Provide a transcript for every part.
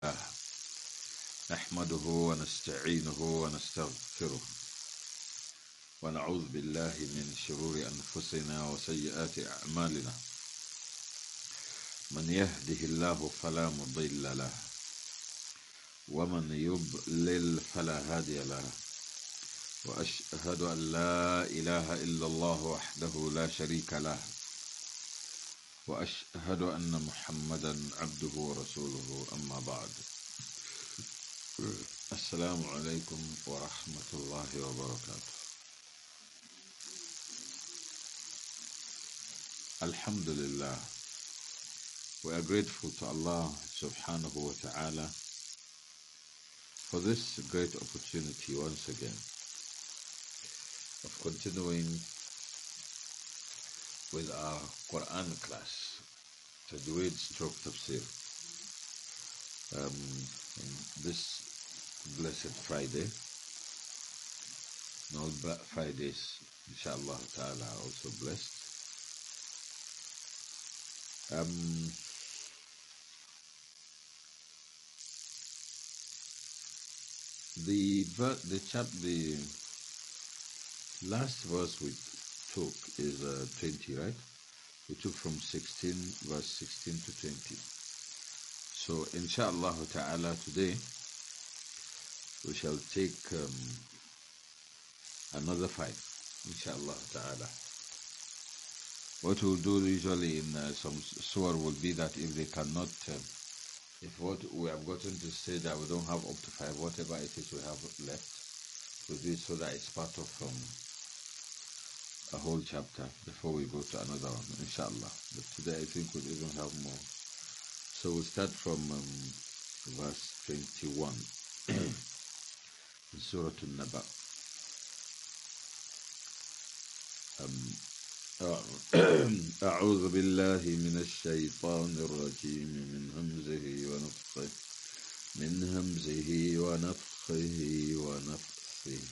نحمده ونستعينه ونستغفره ونعوذ بالله من شرور أنفسنا وسيئات أعمالنا. من يهده الله فلا مضل له ومن يضلل فلا هادي له، وأشهد أن لا إله إلا الله وحده لا شريك له، وأشهد أن محمدا عبده ورسوله. أما بعد، السلام عليكم ورحمة الله وبركاته. Alhamdulillah, we are grateful to Allah subhanahu wa ta'ala for this great opportunity once again of continuing with our Quran class, Tajweed stroke Tafsir, on this blessed Friday. No, Fridays, inshallah ta'ala, are also blessed. The last verse we took is 20, right? We took from 16, verse 16 to 20. So, inshallah ta'ala, today we shall take another 5, inshallah ta'ala. What we'll do usually in some surah will be that if they cannot, if what we have gotten to say that we don't have up to 5, whatever it is we have left, we'll do it so that it's part of a whole chapter before we go to another one, inshallah. But today I think we'll even have more. So we'll start from verse 21 in Surah An-Naba. أعوذ بالله من الشيطان الرجيم من همزه ونفخه ونفثه.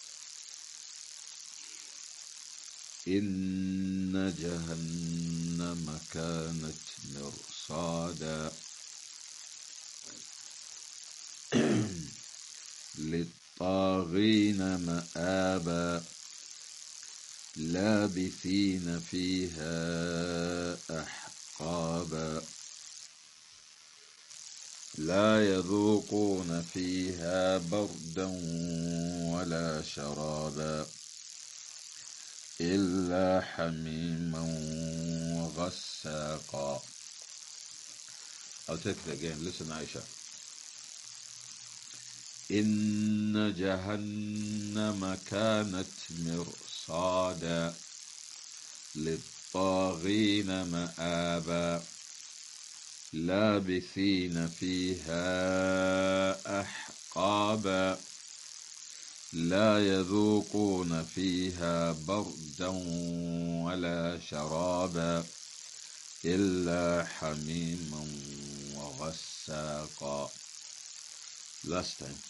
إن جهنم كانت مرصادا للطاغين مآبا لابثين فيها أحقابا لا يذوقون فيها بردا ولا شرابا إلا حميما وغساقا. I'll take it again. Listen, Aisha. إن جهنم كانت مرصادا للطاغين مآبا لابثين فيها أحقابا لا يذوقون فيها بردا ولا شرابا إلا حميما وغساقا. Last time.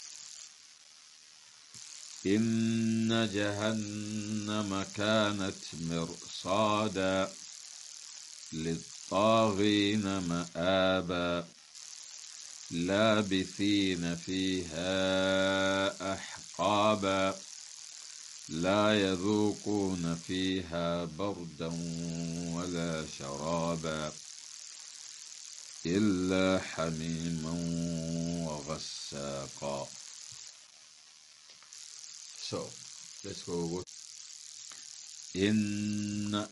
إن جهنم كانت مرصادا للطاغين مآبا لابثين فيها أحقابا لا يذوقون فيها بردا ولا شرابا إلا حميما وغساقا. So, let's go. إن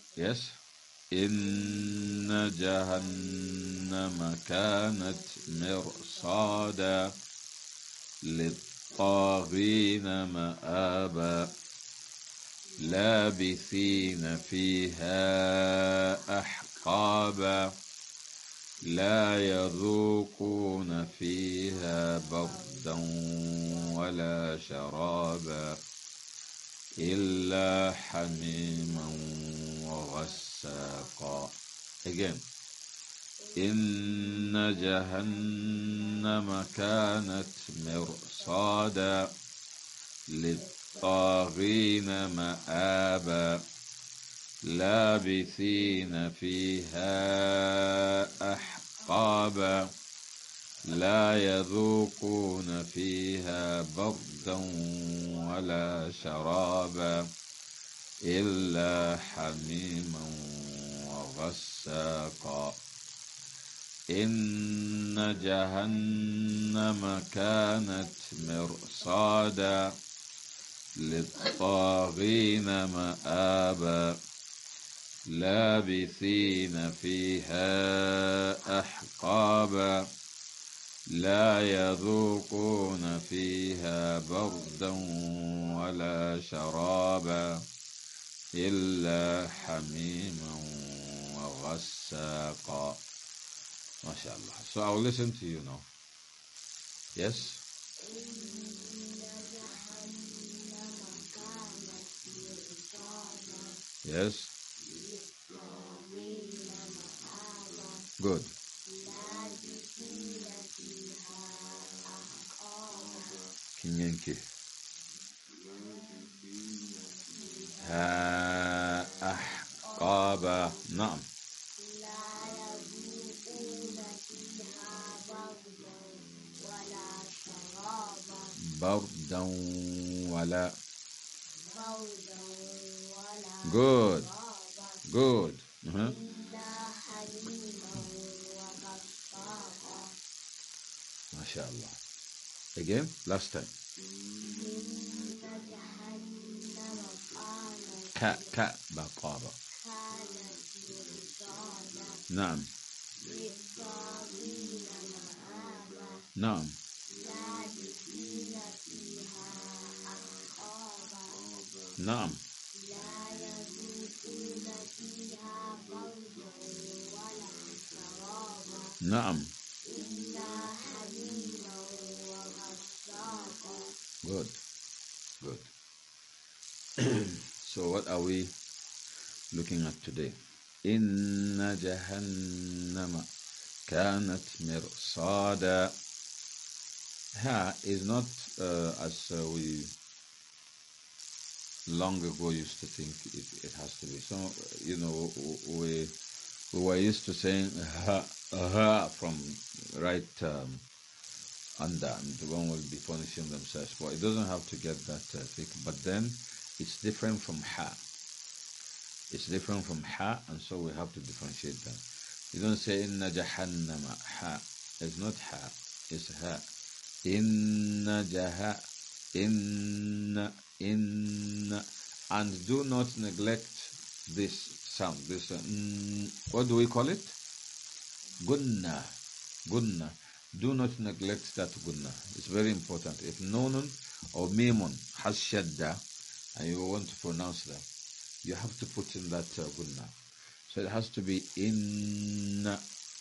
جهنم كانت مرصادا للطاغين مآبا لابثين فيها أحقابا لا يذوقون فيها بردا ولا شرابا إلا حميما وغساقا. Again. إن جهنم كانت مرصادا للطاغين مآبا لابثين فيها أحقابا لا يذوقون فيها بردا ولا شرابا إلا حميما وغساقا إن جهنم كانت مرصادا للطاغين مآبا لابثين فيها أحقابا لا يذوقون فيها بردا ولا شرابا إلا حميما وغساقا. MashaAllah. So I'll listen to you now. Yes? Yes? Good. Kinyenki. أحقابا. نعم. بردا ولا. Good. Good. MashaAllah. Again, last time. بقابة. نعم. نعم. نعم. نعم. Good. Good. So what are we looking at today? إن جهنم كانت مرصادا. Ha is not as we long ago used to think it has to be. So, you know, we were used to saying ha from right under, and one will be punishing themselves. But it doesn't have to get that thick. But then it's different from ha. It's different from ha, and so we have to differentiate them. You don't say inna jahannama ha. It's not ha. It's ha. Inna jaha. Inna. And do not neglect this sound. This what do we call it? Gunna. Gunna. Do not neglect that gunna. It's very important. If nunun or mimun has shadda and you want to pronounce them, you have to put in that gunna. So it has to be inna.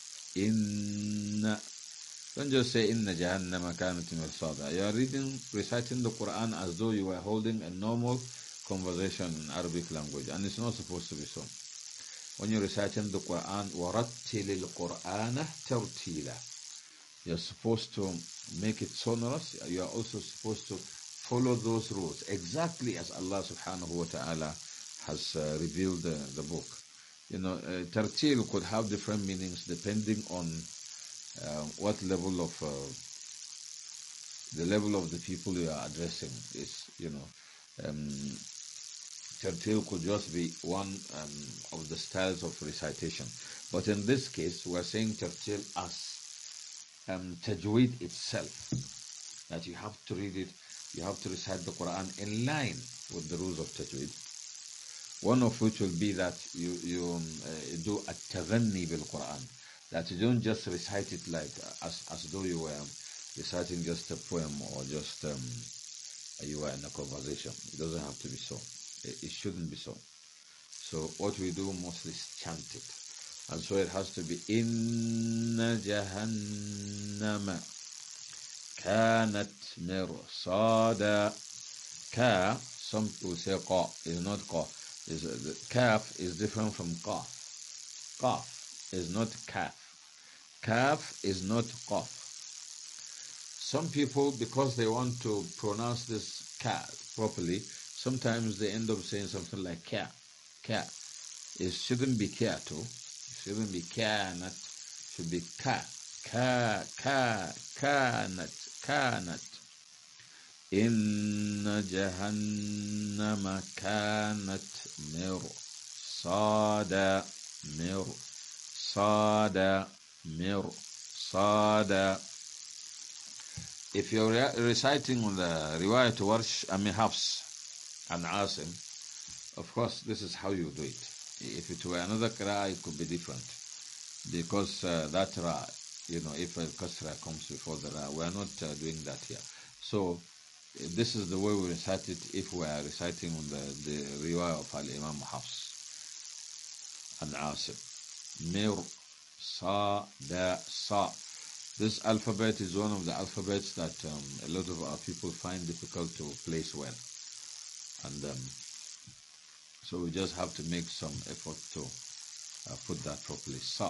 Don't just say inna jahannama kanat mirsada. You are reciting the Quran as though you were holding a normal conversation in Arabic language, and it's not supposed to be so. When you're reciting the Quran, وَرَتِّلِ الْقُرْآنَ تَرْتِيلًا, you're supposed to make it sonorous. You are also supposed to follow those rules exactly as Allah subhanahu wa ta'ala has revealed the book. You know, tartil could have different meanings depending on what level of the level of the people you are addressing is. You know, tartil could just be one of the styles of recitation, but in this case, we are saying tartil as tajweed itself. That you have to read it, you have to recite the Quran in line with the rules of tajweed. One of which will be that you do at-taghanni bil Quran. That you don't just recite it like as though you were reciting just a poem or just you were in a conversation. It doesn't have to be so. It shouldn't be so. So what we do mostly is chant it. And so it has to be Inna Jahannama Kanat Mirsada. Ka, some people say Qa, is not Qa. Kaf is different from Qaf. Qaf is not Kaf. Kaf is not Qaf. Some people, because they want to pronounce this Ka properly, sometimes they end up saying something like Ka. Ka. It shouldn't be Ka too. It shouldn't be Kanat. It should be Ka. كانت إن جهنم كانت مرصادا مرصادا. If you're reciting the riwayat Warsh, Hafs and Asim, of course, this is how you do it. If it were another qira'ah, it could be different. Because that ra, if a kasra comes before the ra, we are not doing that here. So, this is the way we recite it if we are reciting on the riwayah of Al-Imam Hafs and Asim. Mir, sa, da, sa. This alphabet is one of the alphabets that a lot of our people find difficult to place well. And so we just have to make some effort to put that properly. Sa.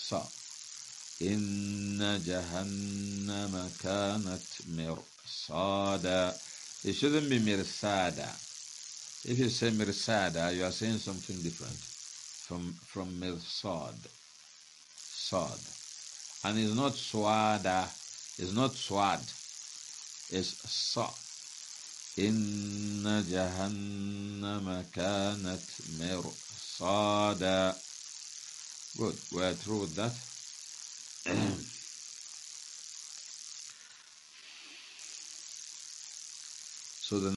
Inna jahannama kanat mirsada. It shouldn't be mirsada. If you say mirsada, you are saying something different from mirsad. Sad. And it's not swada, it's not swad, it's sa. Inna jahannama kanat mirsada. Good, we're through with that.